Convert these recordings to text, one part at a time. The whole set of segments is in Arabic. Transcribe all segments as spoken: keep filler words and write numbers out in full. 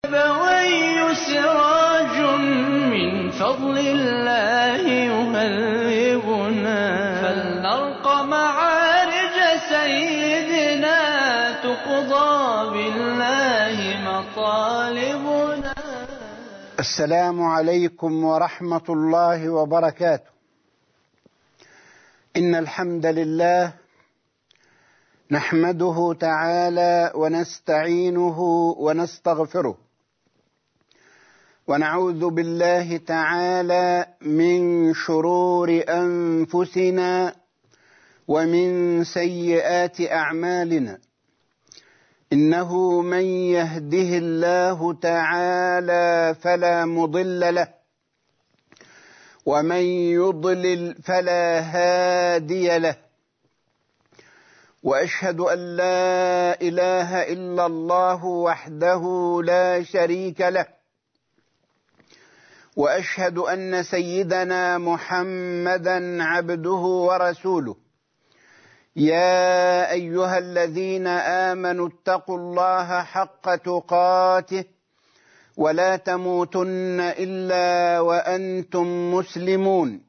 أبوي سراج من فضل الله يهذبنا، فلنرق معارج سيدنا تقضى بالله مطالبنا. السلام عليكم ورحمة الله وبركاته. إن الحمد لله نحمده تعالى ونستعينه ونستغفره، ونعوذ بالله تعالى من شرور أنفسنا ومن سيئات أعمالنا. إنه من يهده الله تعالى فلا مضل له، ومن يضلل فلا هادي له، وأشهد أن لا إله إلا الله وحده لا شريك له، وأشهد أن سيدنا محمدا عبده ورسوله. يا أيها الذين آمنوا اتقوا الله حق تقاته ولا تموتن إلا وأنتم مسلمون.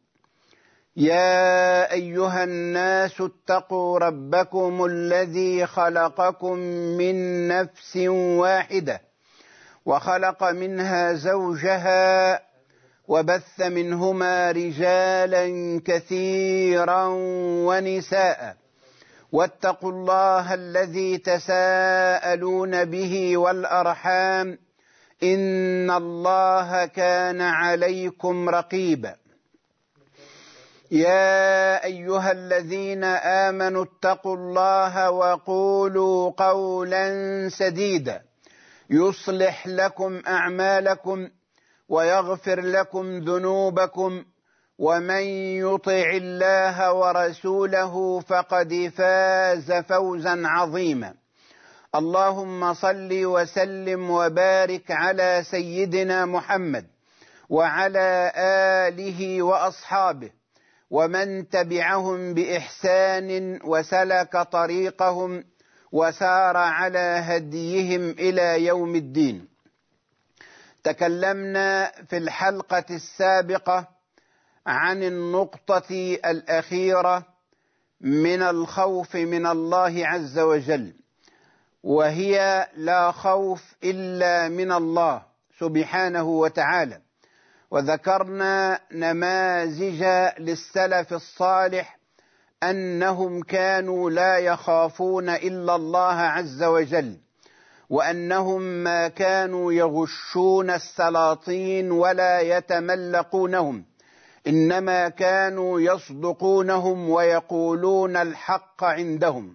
يا أيها الناس اتقوا ربكم الذي خلقكم من نفس واحدة، وخلق منها زوجها، وبث منهما رجالا كثيرا ونساء. واتقوا الله الذي تساءلون به والأرحام، إن الله كان عليكم رقيبا. يا أيها الذين آمنوا اتقوا الله وقولوا قولا سديدا يصلح لكم أعمالكم ويغفر لكم ذنوبكم، ومن يطع الله ورسوله فقد فاز فوزا عظيما. اللهم صل وسلم وبارك على سيدنا محمد وعلى آله وأصحابه ومن تبعهم بإحسان وسلك طريقهم وسار على هديهم إلى يوم الدين. تكلمنا في الحلقة السابقة عن النقطة الأخيرة من الخوف من الله عز وجل، وهي لا خوف إلا من الله سبحانه وتعالى. وذكرنا نماذج للسلف الصالح أنهم كانوا لا يخافون إلا الله عز وجل، وأنهم ما كانوا يغشون السلاطين ولا يتملقونهم، إنما كانوا يصدقونهم ويقولون الحق عندهم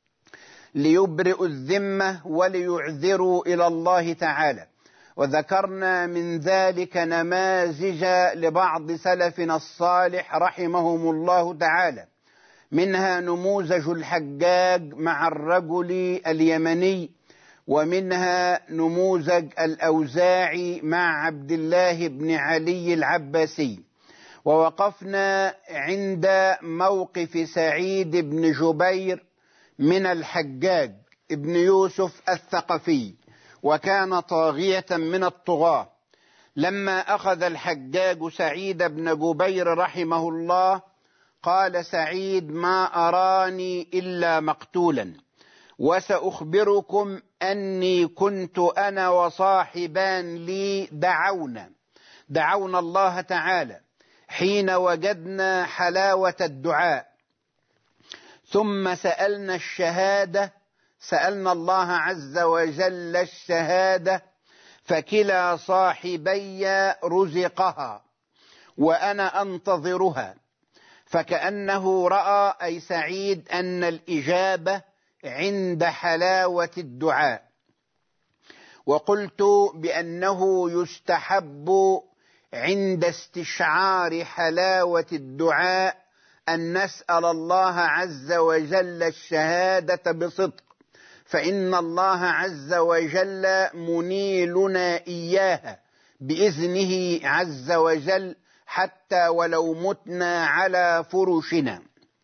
ليبرئوا الذمة وليعذروا إلى الله تعالى. وذكرنا من ذلك نماذج لبعض سلفنا الصالح رحمهم الله تعالى، منها نموذج الحجاج مع الرجل اليمني، ومنها نموذج الأوزاعي مع عبد الله بن علي العباسي. ووقفنا عند موقف سعيد بن جبير من الحجاج ابن يوسف الثقفي، وكان طاغية من الطغاة. لما أخذ الحجاج سعيد بن جبير رحمه الله، قال سعيد: ما أراني إلا مقتولا، وسأخبركم أني كنت أنا وصاحبان لي دعونا دعونا الله تعالى حين وجدنا حلاوة الدعاء، ثم سألنا الشهادة سألنا الله عز وجل الشهادة، فكلا صاحبي رزقها وأنا أنتظرها. فكأنه رأى أي سعيد أن الإجابة عند حلاوة الدعاء. وقلت بأنه يستحب عند استشعار حلاوة الدعاء أن نسأل الله عز وجل الشهادة بصدق، فإن الله عز وجل منيلنا إياها بإذنه عز وجل حتى ولو متنا على فرشنا.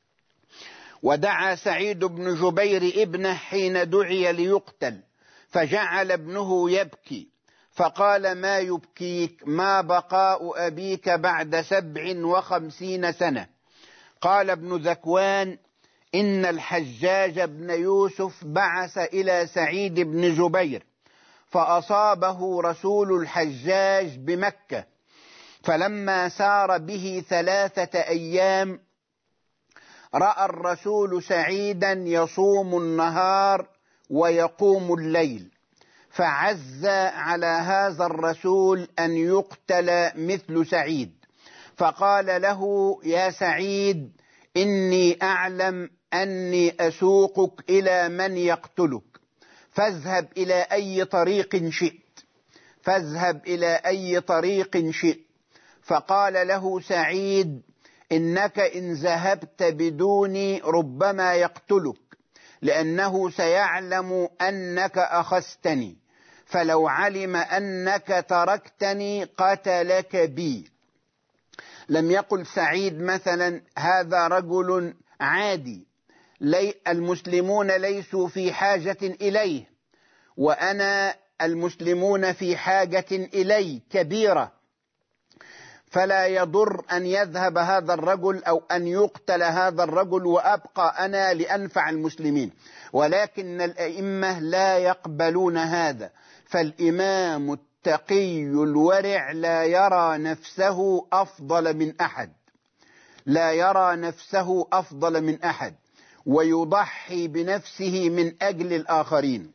ودعا سعيد بن جبير ابنه حين دعي ليقتل، فجعل ابنه يبكي، فقال: ما يبكيك؟ ما بقاء أبيك بعد سبع وخمسين سنة؟ قال ابن ذكوان: إن الحجاج بن يوسف بعث إلى سعيد بن جبير فأصابه رسول الحجاج بمكة، فلما سار به ثلاثة أيام رأى الرسول سعيدا يصوم النهار ويقوم الليل، فعز على هذا الرسول أن يقتل مثل سعيد، فقال له: يا سعيد، إني أعلم أني أسوقك إلى من يقتلك، فاذهب إلى أي طريق شئت فاذهب إلى أي طريق شئت. فقال له سعيد: إنك إن ذهبت بدوني ربما يقتلك، لأنه سيعلم أنك أخذتني، فلو علم أنك تركتني قتلك بي. لم يقل سعيد مثلا: هذا رجل عادي، لي المسلمون ليسوا في حاجة إليه، وأنا المسلمون في حاجة إلي كبيرة، فلا يضر أن يذهب هذا الرجل أو أن يقتل هذا الرجل وأبقى أنا لأنفع المسلمين. ولكن الأئمة لا يقبلون هذا، فالإمام التقي الورع لا يرى نفسه أفضل من أحد لا يرى نفسه أفضل من أحد ويضحي بنفسه من أجل الآخرين.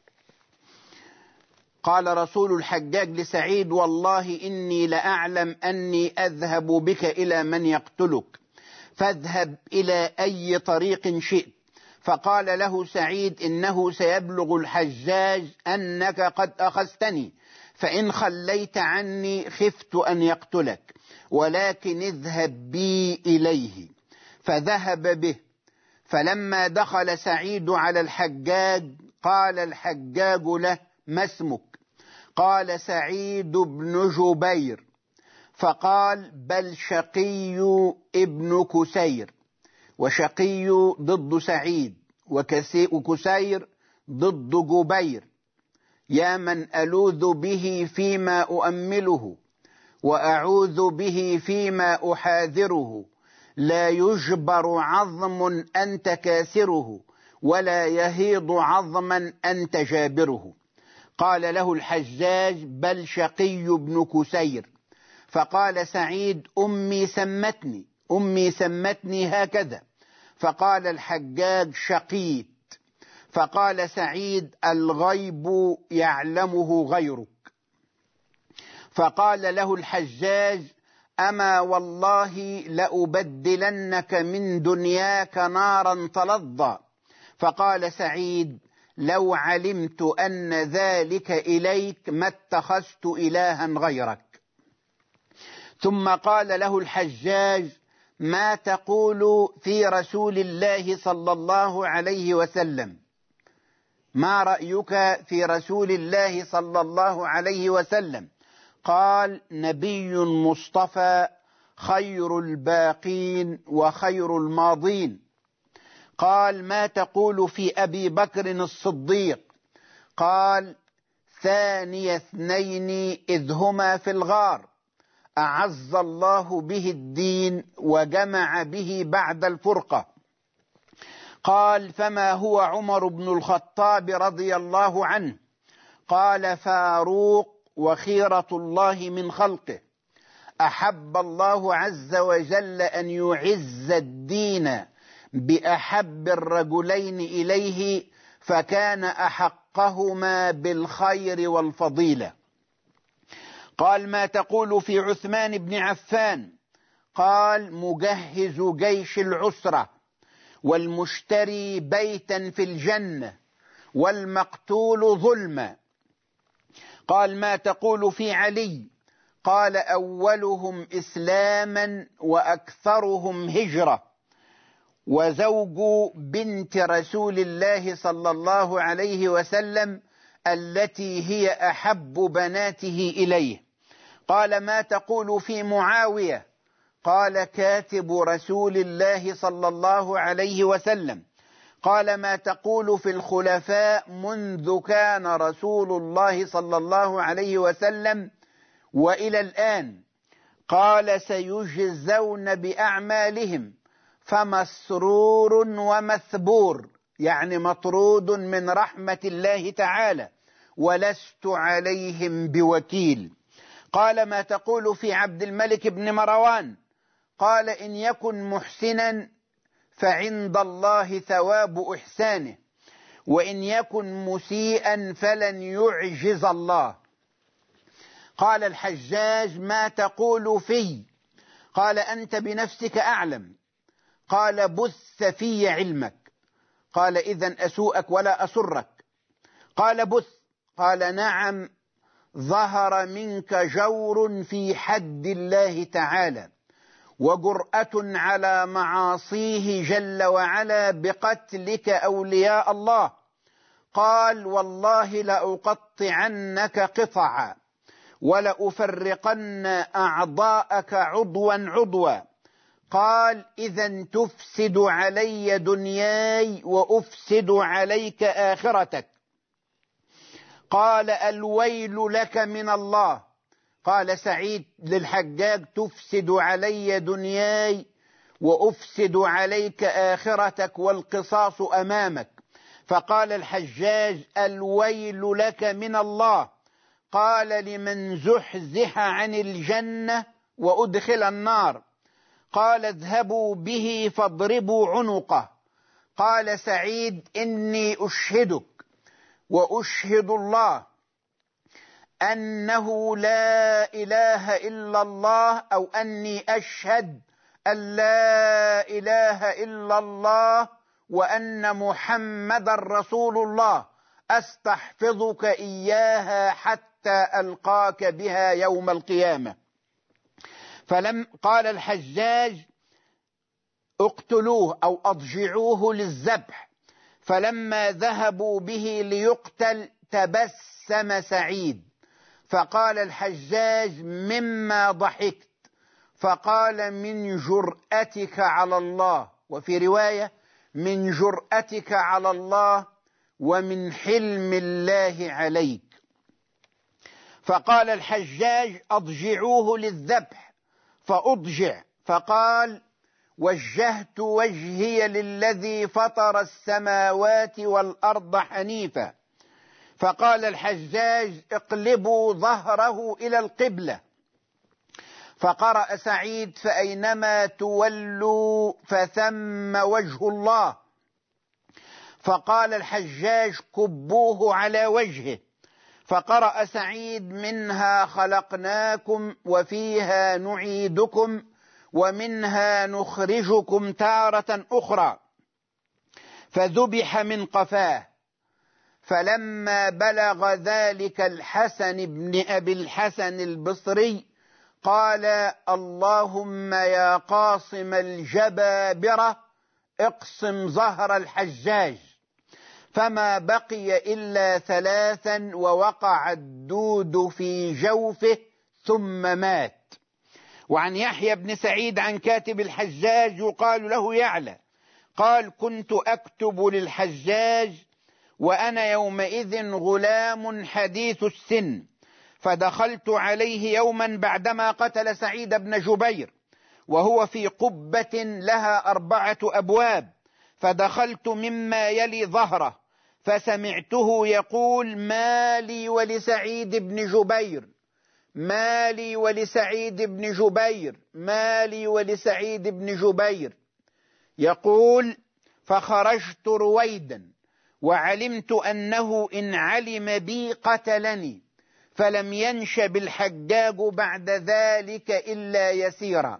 قال رسول الحجاج لسعيد: والله إني لأعلم أني أذهب بك إلى من يقتلك، فاذهب إلى أي طريق شئت. فقال له سعيد: إنه سيبلغ الحجاج أنك قد أخذتني، فإن خليت عني خفت أن يقتلك، ولكن اذهب بي إليه. فذهب به. فلما دخل سعيد على الحجاج قال الحجاج له: ما اسمك؟ قال: سعيد بن جبير. فقال: بل شقي ابن كسير، وشقي ضد سعيد، وكسير ضد جبير، يا من ألوذ به فيما أؤمله وأعوذ به فيما أحاذره، لا يجبر عظم أنت كاسره، ولا يهيض عظما أنت جابره. قال له الحجاج: بل شقي بن كسير. فقال سعيد: أمي سمتني أمي سمتني هكذا. فقال الحجاج: شقيت. فقال سعيد: الغيب يعلمه غيرك. فقال له الحجاج: أما والله لأبدلنك من دنياك نارا تلظى. فقال سعيد: لو علمت أن ذلك إليك ما اتخذت إلها غيرك. ثم قال له الحجاج: ما تقول في رسول الله صلى الله عليه وسلم؟ ما رأيك في رسول الله صلى الله عليه وسلم؟ قال: نبي مصطفى، خير الباقين وخير الماضين. قال: ما تقول في أبي بكر الصديق؟ قال: ثاني اثنين إذ هما في الغار، أعز الله به الدين وجمع به بعد الفرقة. قال: فما هو عمر بن الخطاب رضي الله عنه؟ قال: فاروق وخيرة الله من خلقه، أحب الله عز وجل أن يعز الدين بأحب الرجلين إليه، فكان أحقهما بالخير والفضيلة. قال: ما تقول في عثمان بن عفان؟ قال: مجهز جيش العسرة، والمشتري بيتا في الجنة، والمقتول ظلما. قال: ما تقول في علي؟ قال: أولهم إسلاما وأكثرهم هجرة، وزوج بنت رسول الله صلى الله عليه وسلم التي هي أحب بناته إليه. قال: ما تقول في معاوية؟ قال: كاتب رسول الله صلى الله عليه وسلم. قال ما تقول في الخلفاء منذ كان رسول الله صلى الله عليه وسلم وإلى الآن؟ قال سيجزون بأعمالهم فمسرور ومثبور، يعني مطرود من رحمة الله تعالى، ولست عليهم بوكيل. قال ما تقول في عبد الملك بن مروان؟ قال إن يكن محسنا فعند الله ثواب إحسانه، وإن يكن مسيئا فلن يعجز الله. قال الحجاج ما تقول في؟ قال أنت بنفسك أعلم. قال بث في علمك. قال إذن أسوءك ولا أسرك. قال بث. قال نعم، ظهر منك جور في حد الله تعالى، وجرأة على معاصيه جل وعلا بقتلك أولياء الله. قال والله لأقطعنك قطعا ولأفرقن أعضاءك عضوا عضوا. قال إذن تفسد علي دنياي وأفسد عليك آخرتك. قال الويل لك من الله. قال سعيد للحجاج تفسد علي دنياي وأفسد عليك آخرتك والقصاص أمامك. فقال الحجاج الويل لك من الله. قال لمن زحزح عن الجنة وأدخل النار. قال اذهبوا به فاضربوا عنقه. قال سعيد إني أشهدك وأشهد الله أنه لا إله إلا الله، أو أني أشهد أن لا إله إلا الله وأن محمد رسول الله، أستحفظك إياها حتى ألقاك بها يوم القيامة. فلم قال الحجاج اقتلوه أو أضجعوه للذبح. فلما ذهبوا به ليقتل تبسم سعيد، فقال الحجاج مما ضحكت؟ فقال من جرأتك على الله، وفي رواية من جرأتك على الله ومن حلم الله عليك. فقال الحجاج أضجعوه للذبح، فأضجع. فقال وجهت وجهي للذي فطر السماوات والأرض حنيفا. فقال الحجاج اقلبوا ظهره إلى القبلة. فقرأ سعيد فأينما تولوا فثم وجه الله. فقال الحجاج كبوه على وجهه. فقرأ سعيد منها خلقناكم وفيها نعيدكم ومنها نخرجكم تارة أخرى. فذبح من قفاه. فلما بلغ ذلك الحسن بن أبي الحسن البصري قال اللهم يا قاصم الجبابرة اقسم ظهر الحجاج. فما بقي إلا ثلاثا ووقع الدود في جوفه ثم مات. وعن يحيى بن سعيد عن كاتب الحجاج يقال له يعلى قال كنت أكتب للحجاج وأنا يومئذ غلام حديث السن، فدخلت عليه يوما بعدما قتل سعيد بن جبير وهو في قبة لها أربعة أبواب، فدخلت مما يلي ظهره فسمعته يقول ما لي ولسعيد بن جبير، ما لي ولسعيد بن جبير، ما لي ولسعيد بن جبير. يقول فخرجت رويدا وعلمت أنه إن علم بي قتلني، فلم ينشب الحجاج بعد ذلك إلا يسيرا.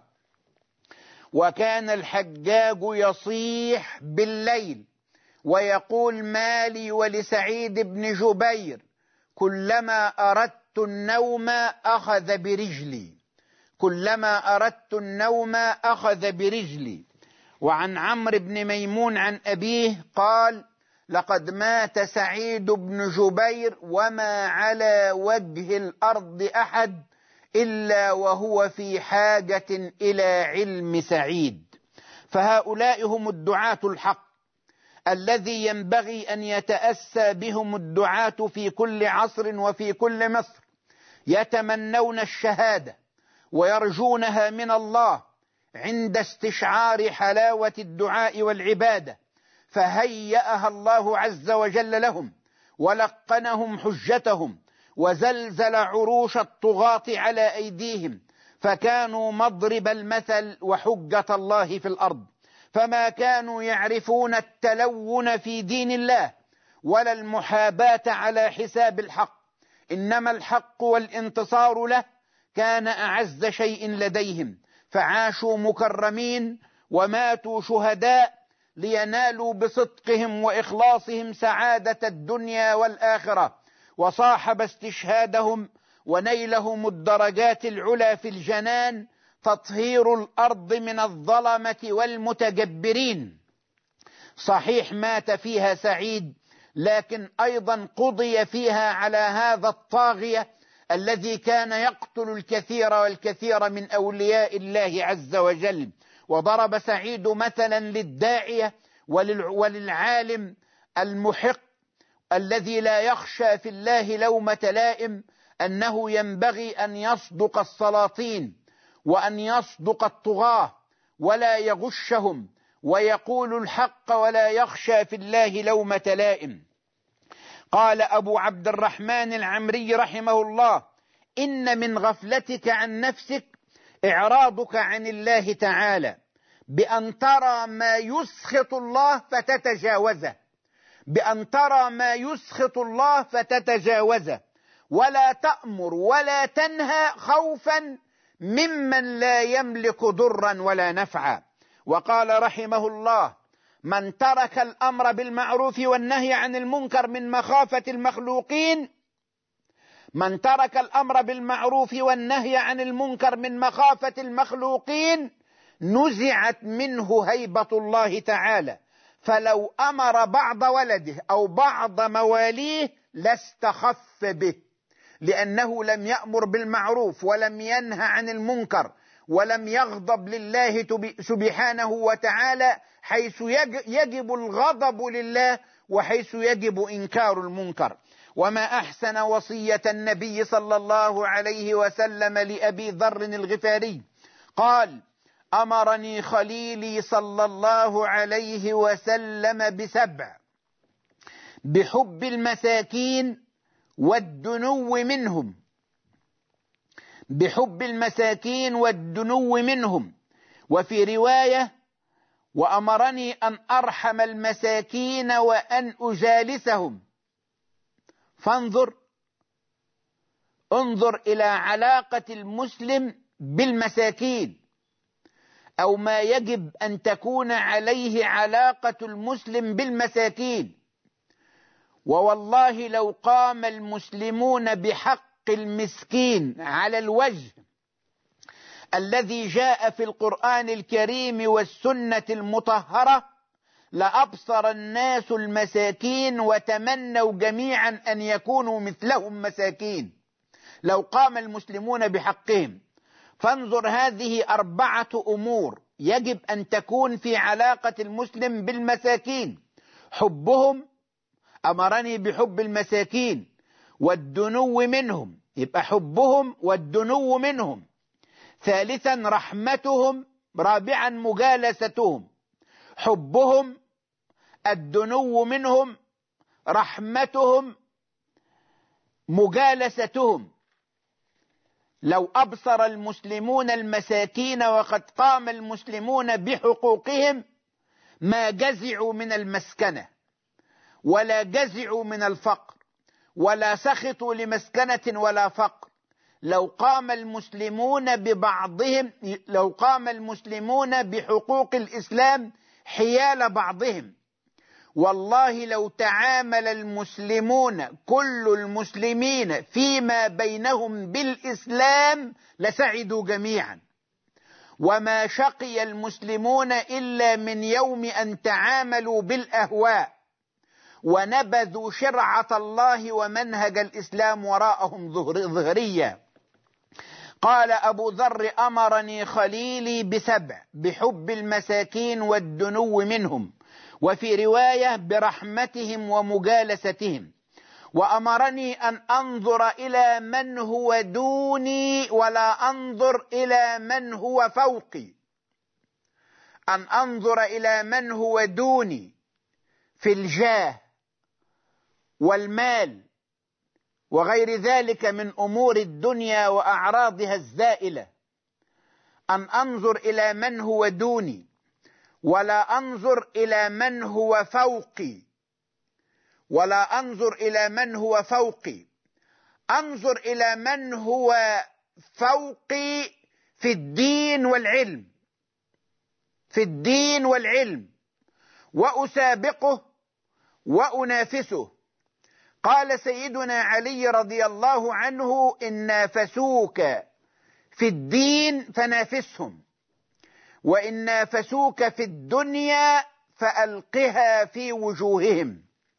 وكان الحجاج يصيح بالليل ويقول ما لي ولسعيد بن جبير، كلما أردت النوم أخذ برجلي، كلما أردت النوم أخذ برجلي. وعن عمرو بن ميمون عن أبيه قال لقد مات سعيد بن جبير وما على وجه الأرض أحد إلا وهو في حاجة إلى علم سعيد. فهؤلاء هم الدعاة الحق الذي ينبغي أن يتأسى بهم الدعاة في كل عصر وفي كل مصر، يتمنون الشهادة ويرجونها من الله عند استشعار حلاوة الدعاء والعبادة، فهيأها الله عز وجل لهم ولقنهم حجتهم، وزلزل عروش الطغاة على أيديهم، فكانوا مضرب المثل وحجة الله في الأرض، فما كانوا يعرفون التلون في دين الله ولا المحاباة على حساب الحق، إنما الحق والانتصار له كان أعز شيء لديهم، فعاشوا مكرمين وماتوا شهداء لينالوا بصدقهم وإخلاصهم سعادة الدنيا والآخرة، وصاحب استشهادهم ونيلهم الدرجات العلى في الجنان تطهير الأرض من الظلمة والمتجبرين. صحيح مات فيها سعيد، لكن أيضا قضي فيها على هذا الطاغية الذي كان يقتل الكثير والكثير من أولياء الله عز وجل. وضرب سعيد مثلا للداعية وللعالم المحق الذي لا يخشى في الله لومة لائم أنه ينبغي أن يصدق السلاطين وأن يصدق الطغاة ولا يغشهم، ويقول الحق ولا يخشى في الله لومة لائم. قال أبو عبد الرحمن العمري رحمه الله: إن من غفلتك عن نفسك إعراضك عن الله تعالى بأن ترى ما يسخط الله فتتجاوزه، بأن ترى ما يسخط الله فتتجاوزه، ولا تأمر ولا تنهى خوفا ممن لا يملك ضرا ولا نفعا. وقال رحمه الله: من ترك الأمر بالمعروف والنهي عن المنكر من مخافة المخلوقين من ترك الأمر بالمعروف والنهي عن المنكر من مخافة المخلوقين نزعت منه هيبة الله تعالى، فلو أمر بعض ولده أو بعض مواليه لاستخف به، لأنه لم يأمر بالمعروف ولم ينهى عن المنكر ولم يغضب لله سبحانه وتعالى حيث يجب الغضب لله وحيث يجب إنكار المنكر. وما أحسن وصية النبي صلى الله عليه وسلم لأبي ذر الغفاري، قال: أمرني خليلي صلى الله عليه وسلم بسبع: بحب المساكين والدنو منهم بحب المساكين والدنو منهم وفي رواية: وأمرني أن أرحم المساكين وأن أجالسهم. فانظر انظر إلى علاقة المسلم بالمساكين، أو ما يجب أن تكون عليه علاقة المسلم بالمساكين. ووالله لو قام المسلمون بحق المسكين على الوجه الذي جاء في القرآن الكريم والسنة المطهرة لأبصر الناس المساكين وتمنوا جميعا أن يكونوا مثلهم مساكين لو قام المسلمون بحقهم. فانظر، هذه أربعة أمور يجب أن تكون في علاقة المسلم بالمساكين: حبهم، أمرني بحب المساكين والدنو منهم، يبقى حبهم والدنو منهم. ثالثا رحمتهم. رابعا مجالستهم. حبهم، الدنو منهم، رحمتهم، مجالستهم. لو أبصر المسلمون المساكين وقد قام المسلمون بحقوقهم ما جزعوا من المسكنة ولا جزعوا من الفقر ولا سخطوا لمسكنة ولا فقر. لو قام المسلمون ببعضهم لو قام المسلمون بحقوق الإسلام حيال بعضهم، والله لو تعامل المسلمون كل المسلمين فيما بينهم بالإسلام لسعدوا جميعا. وما شقي المسلمون إلا من يوم أن تعاملوا بالأهواء ونبذوا شرعة الله ومنهج الإسلام وراءهم ظهريا. قال أبو ذر: أمرني خليلي بسبع: بحب المساكين والدنو منهم وفي رواية برحمتهم ومجالستهم، وأمرني أن أنظر إلى من هو دوني ولا أنظر إلى من هو فوقي، أن أنظر إلى من هو دوني في الجاه والمال وغير ذلك من أمور الدنيا وأعراضها الزائلة، أن أنظر إلى من هو دوني ولا أنظر إلى من هو فوقي، ولا أنظر إلى من هو فوقي، أنظر إلى من هو فوقي في الدين والعلم، في الدين والعلم، وأسابقه وأنافسه. قال سيدنا علي رضي الله عنه: إن نافسوك في الدين فنافسهم، وإن نافسوك في الدنيا فألقها في وجوههم.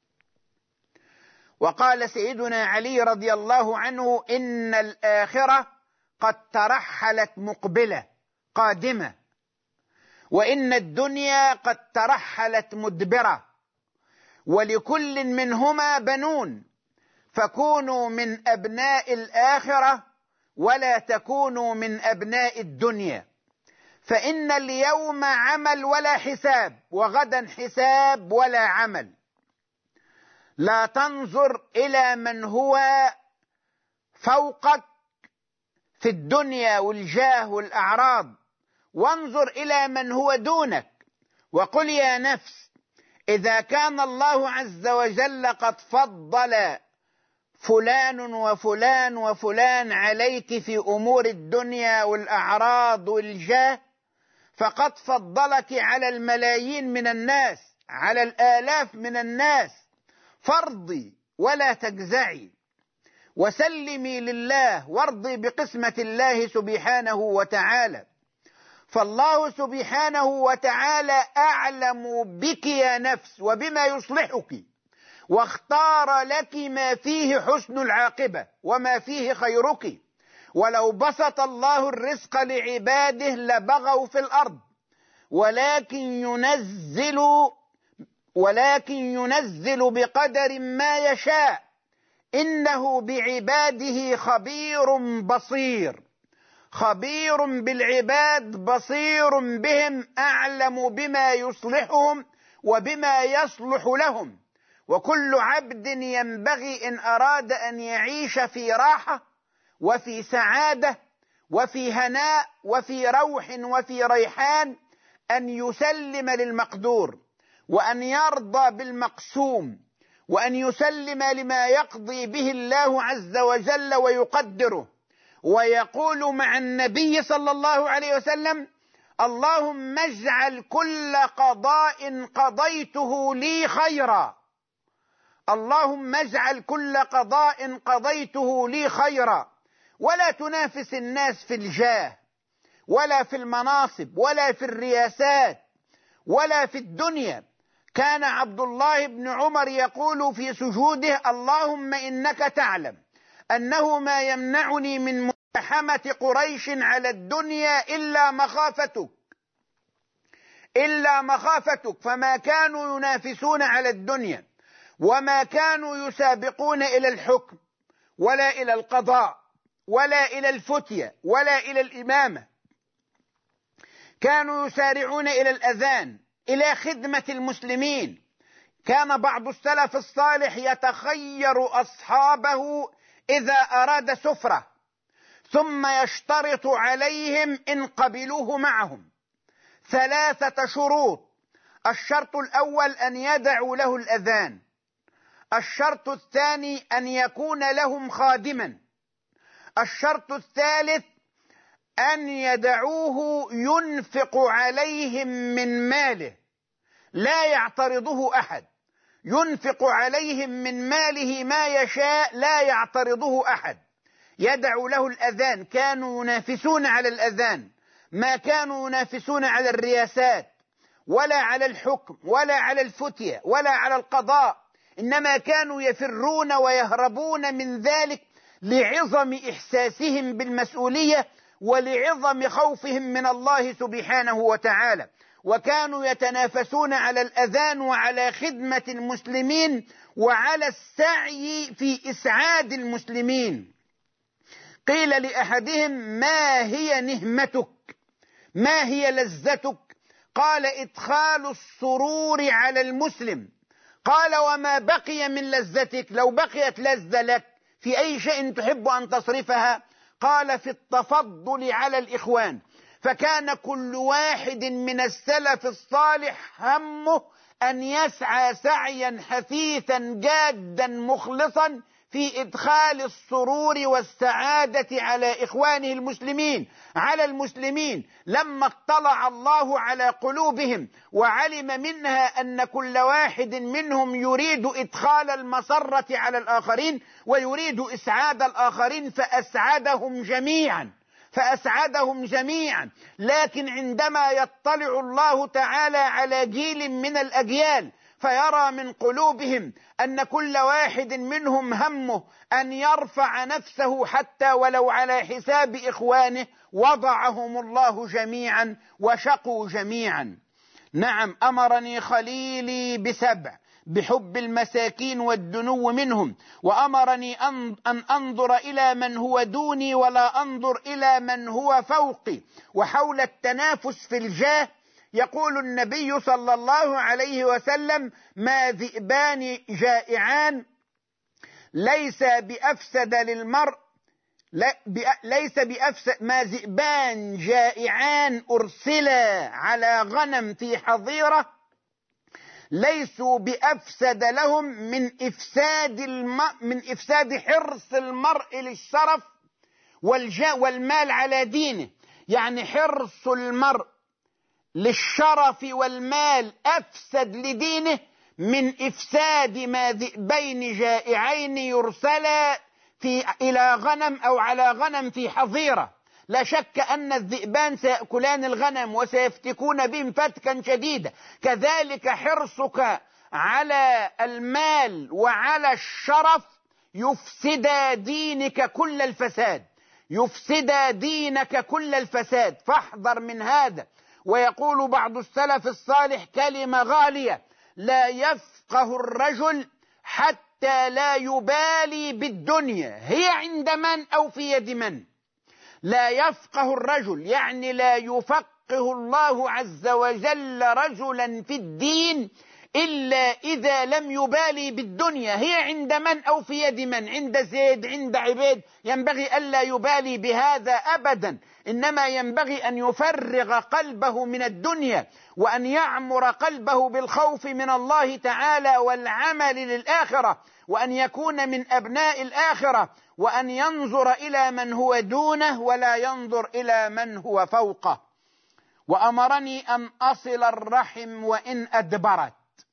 وقال سيدنا علي رضي الله عنه: إن الآخرة قد ترحلت مقبلة قادمة، وإن الدنيا قد ترحلت مدبرة، ولكل منهما بنون، فكونوا من أبناء الآخرة ولا تكونوا من أبناء الدنيا، فإن اليوم عمل ولا حساب، وغدا حساب ولا عمل. لا تنظر إلى من هو فوقك في الدنيا والجاه والأعراض، وانظر إلى من هو دونك، وقل يا نفس: إذا كان الله عز وجل قد فضل فلان وفلان وفلان عليك في أمور الدنيا والأعراض والجاه، فقد فضلك على الملايين من الناس، على الآلاف من الناس. فارضي ولا تجزعي، وسلمي لله، وارضي بقسمة الله سبحانه وتعالى. فالله سبحانه وتعالى أعلم بك يا نفس وبما يصلحك، واختار لك ما فيه حسن العاقبة وما فيه خيرك. ولو بسط الله الرزق لعباده لبغوا في الأرض، ولكن ينزل ولكن ينزل بقدر ما يشاء، إنه بعباده خبير بصير. خبير بالعباد بصير بهم، أعلم بما يصلحهم وبما يصلح لهم. وكل عبد ينبغي إن أراد أن يعيش في راحة وفي سعادة وفي هناء وفي روح وفي ريحان أن يسلم للمقدور، وأن يرضى بالمقسوم، وأن يسلم لما يقضي به الله عز وجل ويقدره، ويقول مع النبي صلى الله عليه وسلم: اللهم اجعل كل قضاء قضيته لي خيرا، اللهم اجعل كل قضاء قضيته لي خيرا. ولا تنافس الناس في الجاه ولا في المناصب ولا في الرياسات ولا في الدنيا. كان عبد الله بن عمر يقول في سجوده: اللهم إنك تعلم أنه ما يمنعني من مزاحمة قريش على الدنيا إلا مخافتك، إلا مخافتك. فما كانوا ينافسون على الدنيا، وما كانوا يسابقون إلى الحكم ولا إلى القضاء ولا إلى الفتية ولا إلى الإمامة. كانوا يسارعون إلى الأذان، إلى خدمة المسلمين. كان بعض السلف الصالح يتخير أصحابه إذا أراد سفرة، ثم يشترط عليهم إن قبلوه معهم ثلاثة شروط. الشرط الأول أن يدعوا له الأذان، الشرط الثاني أن يكون لهم خادما، الشرط الثالث أن يدعوه ينفق عليهم من ماله لا يعترضه أحد، ينفق عليهم من ماله ما يشاء لا يعترضه أحد. يدعو له الأذان. كانوا ينافسون على الأذان، ما كانوا ينافسون على الرياسات ولا على الحكم ولا على الفتية ولا على القضاء، إنما كانوا يفرون ويهربون من ذلك لعظم إحساسهم بالمسؤولية ولعظم خوفهم من الله سبحانه وتعالى. وكانوا يتنافسون على الأذان وعلى خدمة المسلمين وعلى السعي في إسعاد المسلمين. قيل لأحدهم: ما هي نهمتك؟ ما هي لذتك؟ قال: إدخال السرور على المسلم. قال: وما بقي من لذتك؟ لو بقيت لذة لك في أي شيء تحب أن تصرفها؟ قال: في التفضل على الإخوان. فكان كل واحد من السلف الصالح همه أن يسعى سعيا حثيثا جادا مخلصا في إدخال السرور والسعادة على إخوانه المسلمين، على المسلمين. لما اطلع الله على قلوبهم وعلم منها أن كل واحد منهم يريد إدخال المسرة على الآخرين ويريد إسعاد الآخرين فأسعدهم جميعا فأسعدهم جميعا. لكن عندما يطلع الله تعالى على جيل من الأجيال فيرى من قلوبهم أن كل واحد منهم همه أن يرفع نفسه حتى ولو على حساب إخوانه، وضعهم الله جميعا وشقوا جميعا. نعم، أمرني خليلي بسبع: بحب المساكين والدنو منهم، وأمرني أن أنظر إلى من هو دوني ولا أنظر إلى من هو فوقي. وحول التنافس في الجاه يقول النبي صلى الله عليه وسلم: ما ذئبان جائعان ليس بأفسد للمرء ليس بأفسد ما ذئبان جائعان أرسلا على غنم في حظيرة ليسوا بأفسد لهم من إفساد الم... من إفساد حرص المرء للشرف والجاه والمال على دينه. يعني حرص المرء للشرف والمال أفسد لدينه من إفساد ما ذئبين جائعين يرسلا في إلى غنم أو على غنم في حظيرة. لا شك أن الذئبان سيأكلان الغنم وسيفتكون بهم فتكا شديدا. كذلك حرصك على المال وعلى الشرف يفسد دينك كل الفساد يفسد دينك كل الفساد فاحذر من هذا. ويقول بعض السلف الصالح كلمة غالية: لا يفقه الرجل حتى لا يبالي بالدنيا هي عند من أو في يد من. لا يفقه الرجل يعني لا يفقه الله عز وجل رجلا في الدين إلا إذا لم يبالي بالدنيا هي عند من أو في يد من. عند زيد، عند عبيد، ينبغي ألا يبالي بهذا أبدا، إنما ينبغي أن يفرغ قلبه من الدنيا وأن يعمر قلبه بالخوف من الله تعالى والعمل للآخرة، وأن يكون من أبناء الآخرة، وأن ينظر إلى من هو دونه ولا ينظر إلى من هو فوقه. وأمرني أن أصل الرحم وإن أدبرت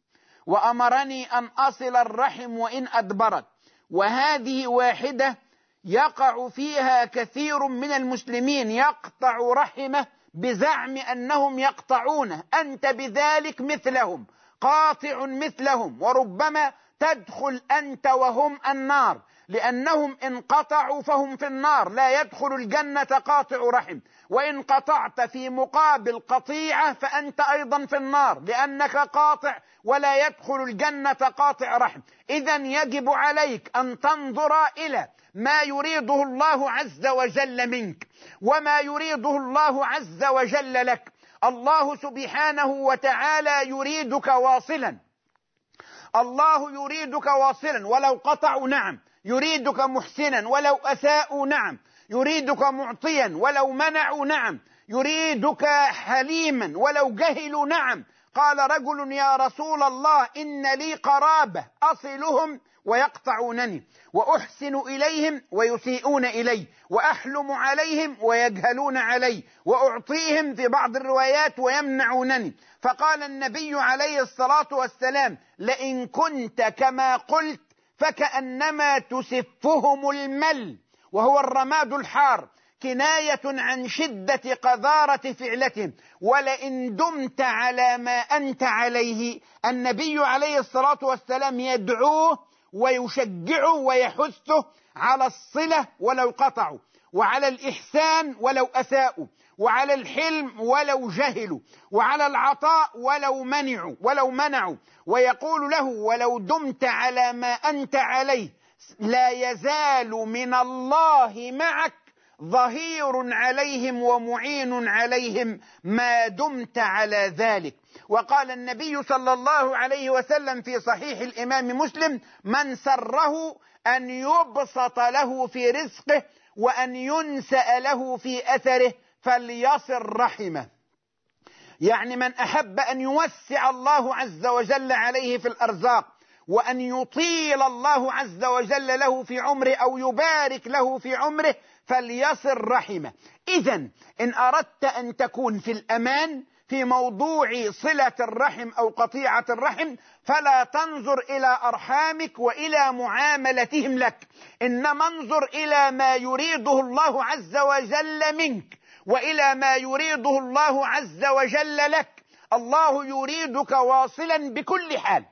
وأمرني أن أصل الرحم وإن أدبرت وهذه واحدة يقع فيها كثير من المسلمين، يقطع رحمه بزعم أنهم يقطعونه. أنت بذلك مثلهم، قاطع مثلهم، وربما تدخل أنت وهم النار، لأنهم إن قطعوا فهم في النار. لا يدخل الجنة قاطع رحم، وإن قطعت في مقابل قطيعة فأنت أيضا في النار لأنك قاطع، ولا يدخل الجنة قاطع رحم. إذن يجب عليك أن تنظر إلى ما يريده الله عز وجل منك وما يريده الله عز وجل لك. الله سبحانه وتعالى يريدك واصلا الله يريدك واصلا ولو قطعوا، نعم. يريدك محسنا ولو أساءوا، نعم. يريدك معطيا ولو منعوا، نعم. يريدك حليما ولو جهلوا، نعم. قال رجل: يا رسول الله إن لي قرابة أصلهم ويقطعونني، وأحسن إليهم ويسيئون إلي، وأحلم عليهم ويجهلون علي، وأعطيهم في بعض الروايات ويمنعونني. فقال النبي عليه الصلاة والسلام: لئن كنت كما قلت فكأنما تسفهم المل، وهو الرماد الحار، كناية عن شدة قذارة فعلتهم. ولئن دمت على ما أنت عليه، النبي عليه الصلاة والسلام يدعوه ويشجعه ويحثه على الصلة ولو قطعوا. وعلى الإحسان ولو أساءوا، وعلى الحلم ولو جهلوا، وعلى العطاء ولو منعوا ولو منعوا ويقول له: ولو دمت على ما أنت عليه لا يزال من الله معك ظهير عليهم ومعين عليهم ما دمت على ذلك. وقال النبي صلى الله عليه وسلم في صحيح الإمام مسلم: من سره أن يبسط له في رزقه وأن ينسأ له في أثره فليصل رحمه. يعني من أحب أن يوسع الله عز وجل عليه في الأرزاق وأن يطيل الله عز وجل له في عمره أو يبارك له في عمره فليصل رحمه. إذن إن أردت أن تكون في الأمان في موضوع صلة الرحم أو قطيعة الرحم فلا تنظر إلى أرحامك وإلى معاملتهم لك، إنما انظر إلى ما يريده الله عز وجل منك وإلى ما يريده الله عز وجل لك. الله يريدك واصلا بكل حال،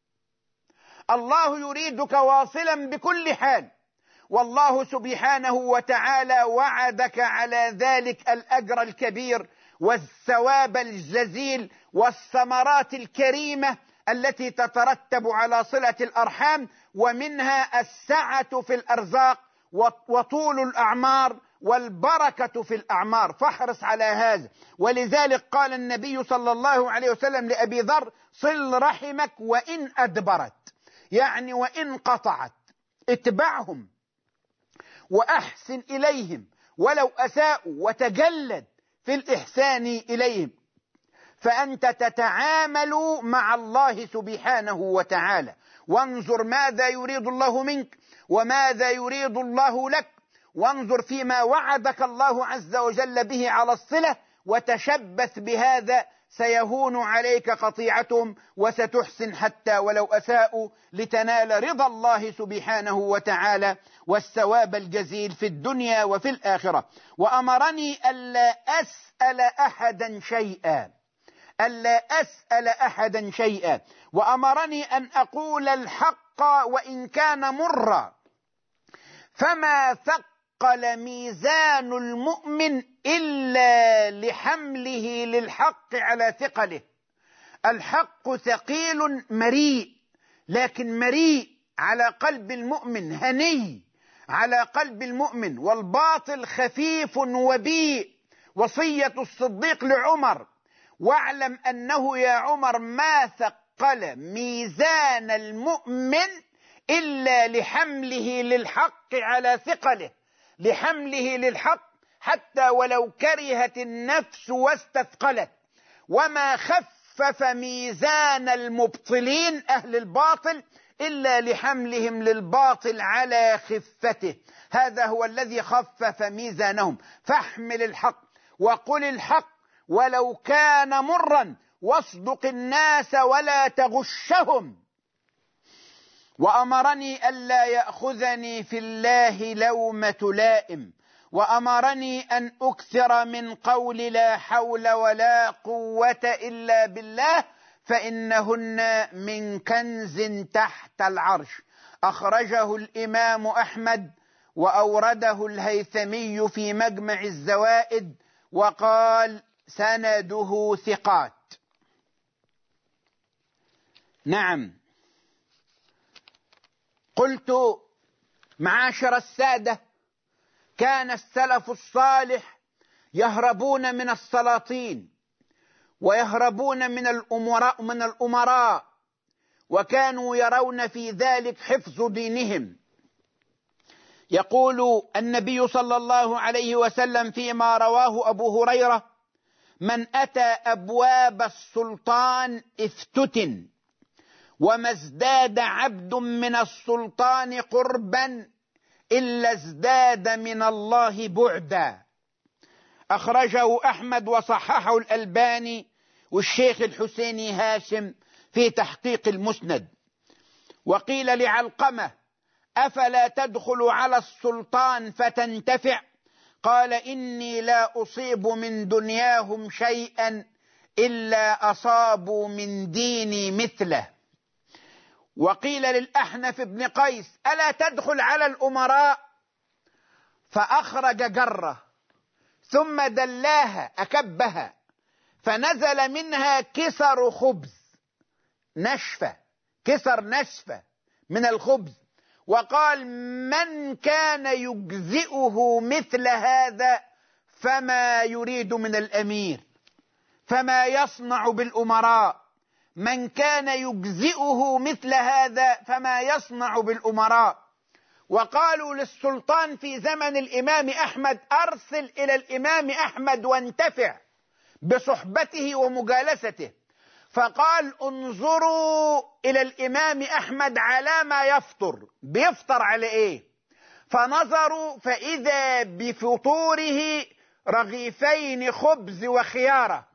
الله يريدك واصلا بكل حال، والله سبحانه وتعالى وعدك على ذلك الأجر الكبير والثواب الجزيل والثمرات الكريمة التي تترتب على صلة الأرحام، ومنها السعة في الأرزاق وطول الأعمار والبركة في الأعمار، فاحرص على هذا. ولذلك قال النبي صلى الله عليه وسلم لأبي ذر: صل رحمك وإن أدبرت، يعني وإن قطعت، اتبعهم وأحسن إليهم ولو أساءوا، وتجلد في الإحسان إليهم، فأنت تتعامل مع الله سبحانه وتعالى. وانظر ماذا يريد الله منك وماذا يريد الله لك، وانظر فيما وعدك الله عز وجل به على الصلة وتشبث بهذا، سيهون عليك قطيعتهم وستحسن حتى ولو أساءوا لتنال رضا الله سبحانه وتعالى والثواب الجزيل في الدنيا وفي الآخرة. وأمرني ألا أسأل أحدا شيئا ألا أسأل أحدا شيئا وأمرني أن أقول الحق وإن كان مرا، فما ثقل ميزان المؤمن إلا لحمله للحق على ثقله. الحق ثقيل مريء، لكن مريء على قلب المؤمن، هني على قلب المؤمن، والباطل خفيف وبيء. وصية الصديق لعمر: واعلم أنه يا عمر ما ثقل ميزان المؤمن إلا لحمله للحق على ثقله، لحمله للحق حتى ولو كرهت النفس واستثقلت. وما خفف ميزان المبطلين أهل الباطل إلا لحملهم للباطل على خفته، هذا هو الذي خفف ميزانهم. فاحمل الحق وقل الحق ولو كان مرا، واصدق الناس ولا تغشهم. وأمرني ألا يأخذني في الله لومة لائم، وأمرني أن أكثر من قول لا حول ولا قوة إلا بالله، فإنهن من كنز تحت العرش. أخرجه الإمام أحمد وأورده الهيثمي في مجمع الزوائد وقال: سنده ثقات. نعم، قلت: معاشر السادة، كان السلف الصالح يهربون من السلاطين ويهربون من الأمراء من الأمراء وكانوا يرون في ذلك حفظ دينهم. يقول النبي صلى الله عليه وسلم فيما رواه أبو هريرة: من أتى أبواب السلطان افتتن، وما ازداد عبد من السلطان قربا إلا ازداد من الله بعدا. أخرجه أحمد وصححه الألباني والشيخ الحسيني هاشم في تحقيق المسند. وقيل لعلقمة: أفلا تدخل على السلطان فتنتفع؟ قال: إني لا أصيب من دنياهم شيئا إلا أصابوا من ديني مثله. وقيل للأحنف بن قيس: ألا تدخل على الأمراء؟ فأخرج جرة ثم دلاها أكبها فنزل منها كسر خبز نشفة، كسر نشفة من الخبز، وقال: من كان يجزئه مثل هذا فما يريد من الأمير، فما يصنع بالأمراء. من كان يجزئه مثل هذا فما يصنع بالأمراء. وقالوا للسلطان في زمن الإمام أحمد: أرسل إلى الإمام أحمد وانتفع بصحبته ومجالسته. فقال: انظروا إلى الإمام أحمد على ما يفطر، بيفطر على إيه؟ فنظروا فإذا بفطوره رغيفين خبز وخيارة،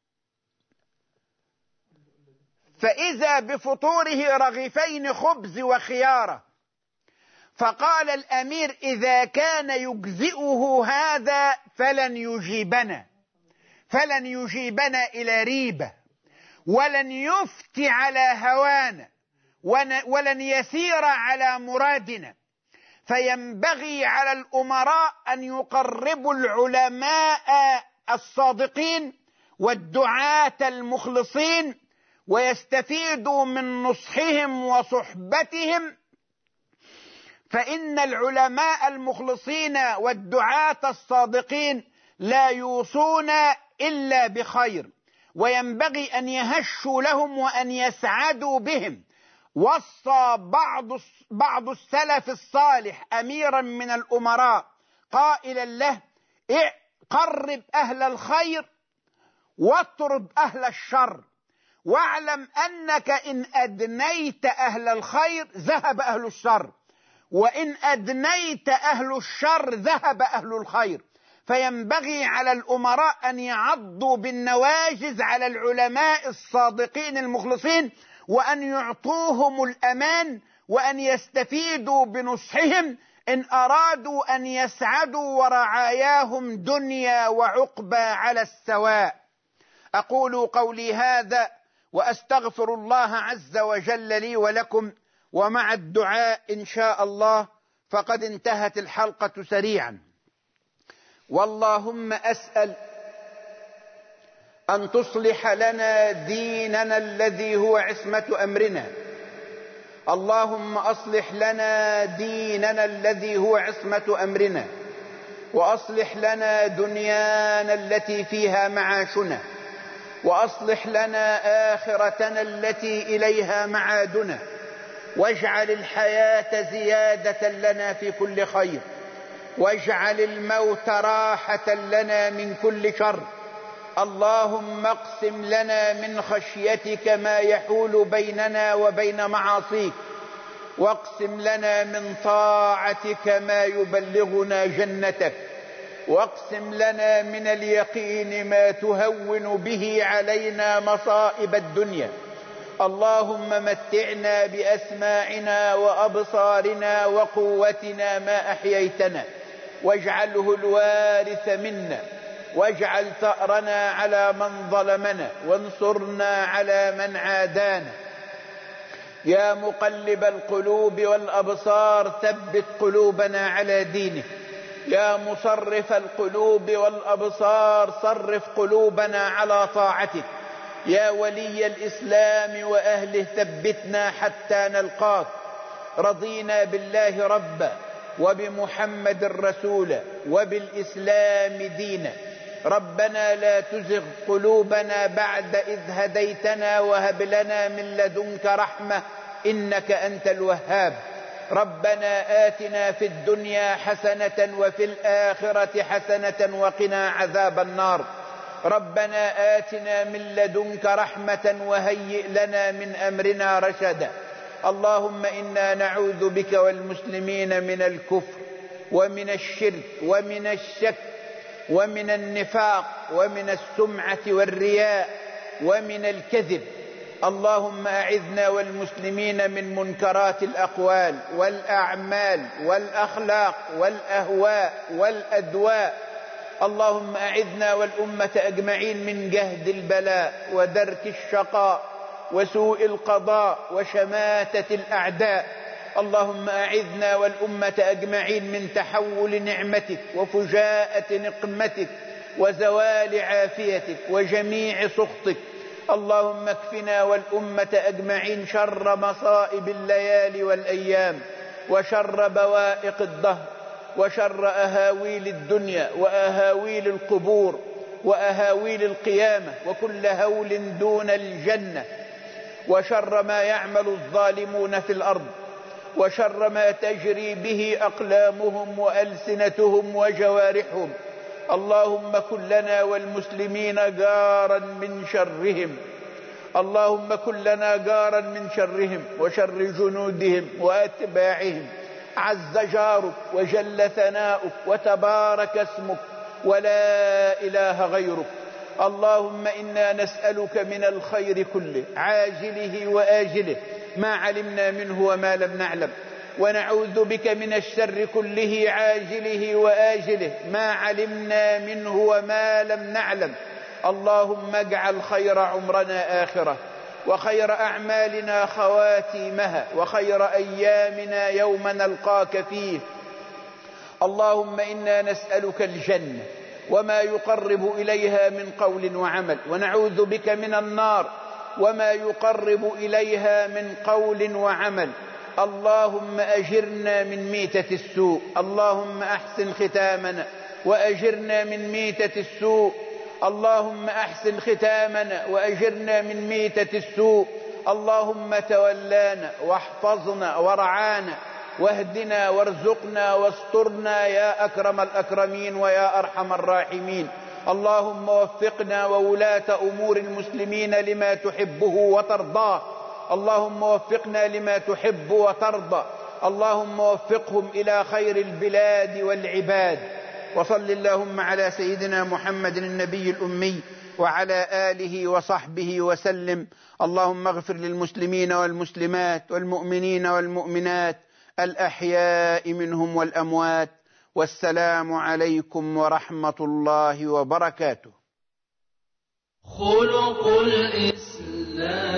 فإذا بفطوره رغيفين خبز وخيارة. فقال الأمير: إذا كان يجزئه هذا فلن يجيبنا، فلن يجيبنا إلى ريبة، ولن يفتي على هوانا، ولن يسير على مرادنا. فينبغي على الأمراء أن يقربوا العلماء الصادقين والدعاة المخلصين ويستفيدوا من نصحهم وصحبتهم، فإن العلماء المخلصين والدعاة الصادقين لا يوصون إلا بخير، وينبغي أن يهشوا لهم وأن يسعدوا بهم. وصى بعض بعض السلف الصالح أميرا من الأمراء قائلا له: قرب أهل الخير واطرد أهل الشر، واعلم أنك إن أدنيت أهل الخير ذهب أهل الشر، وإن أدنيت أهل الشر ذهب أهل الخير. فينبغي على الأمراء أن يعضوا بالنواجذ على العلماء الصادقين المخلصين، وأن يعطوهم الأمان، وأن يستفيدوا بنصحهم إن أرادوا أن يسعدوا ورعاياهم دنيا وعقبى على السواء. أقول قولي هذا وأستغفر الله عز وجل لي ولكم، ومع الدعاء إن شاء الله فقد انتهت الحلقة سريعا. واللهم أسأل أن تصلح لنا ديننا الذي هو عصمة أمرنا. اللهم أصلح لنا ديننا الذي هو عصمة أمرنا، وأصلح لنا دنيانا التي فيها معاشنا، وأصلح لنا آخرتنا التي إليها معادنا، واجعل الحياة زيادة لنا في كل خير، واجعل الموت راحة لنا من كل شر. اللهم اقسم لنا من خشيتك ما يحول بيننا وبين معاصيك، واقسم لنا من طاعتك ما يبلغنا جنتك، واقسم لنا من اليقين ما تهون به علينا مصائب الدنيا. اللهم متعنا بأسماعنا وأبصارنا وقوتنا ما أحييتنا، واجعله الوارث منا، واجعل ثأرنا على من ظلمنا، وانصرنا على من عادانا. يا مقلب القلوب والأبصار ثبت قلوبنا على دينك. يا مصرف القلوب والأبصار صرف قلوبنا على طاعتك. يا ولي الإسلام وأهله ثبتنا حتى نلقاك. رضينا بالله ربا، وبمحمد رسولا، وبالإسلام دينا. ربنا لا تزغ قلوبنا بعد إذ هديتنا، وهب لنا من لدنك رحمة إنك أنت الوهاب. ربنا آتنا في الدنيا حسنة وفي الآخرة حسنة وقنا عذاب النار. ربنا آتنا من لدنك رحمة وهيئ لنا من أمرنا رشدا. اللهم إنا نعوذ بك والمسلمين من الكفر ومن الشرك ومن الشك ومن النفاق ومن السمعة والرياء ومن الكذب. اللهم أعذنا والمسلمين من منكرات الأقوال والأعمال والأخلاق والأهواء والأدواء. اللهم أعذنا والأمة أجمعين من جهد البلاء ودرك الشقاء وسوء القضاء وشماتة الأعداء. اللهم أعذنا والأمة أجمعين من تحول نعمتك وفجاءة نقمتك وزوال عافيتك وجميع سخطك. اللهم اكفنا والأمة أجمعين شر مصائب الليالي والأيام وشر بوائق الدهر وشر أهاويل الدنيا وأهاويل القبور وأهاويل القيامة وكل هول دون الجنة، وشر ما يعمل الظالمون في الأرض، وشر ما تجري به أقلامهم وألسنتهم وجوارحهم. اللهم كن لنا والمسلمين جارا من شرهم، اللهم كن لنا جارا من شرهم وشر جنودهم وأتباعهم. عز جارك وجل ثناؤك وتبارك اسمك ولا إله غيرك. اللهم إنا نسألك من الخير كله عاجله وآجله ما علمنا منه وما لم نعلم، ونعوذ بك من الشر كله عاجله وآجله ما علمنا منه وما لم نعلم. اللهم اجعل خير عمرنا آخرة، وخير أعمالنا خواتيمها، وخير أيامنا يوم نلقاك فيه. اللهم إنا نسألك الجنة وما يقرب إليها من قول وعمل، ونعوذ بك من النار وما يقرب إليها من قول وعمل. اللهم أجرنا من ميتة السوء، اللهم أحسن ختامنا وأجرنا من ميتة السوء، اللهم أحسن ختامنا وأجرنا من ميتة السوء. اللهم تولانا واحفظنا ورعانا واهدنا وارزقنا واسترنا يا أكرم الأكرمين ويا أرحم الراحمين. اللهم وفقنا وولاة أمور المسلمين لما تحبه وترضاه، اللهم وفقنا لما تحب وترضى، اللهم وفقهم إلى خير البلاد والعباد. وصل اللهم على سيدنا محمد النبي الأمي وعلى آله وصحبه وسلم. اللهم اغفر للمسلمين والمسلمات والمؤمنين والمؤمنات الأحياء منهم والأموات. والسلام عليكم ورحمة الله وبركاته. خلق الإسلام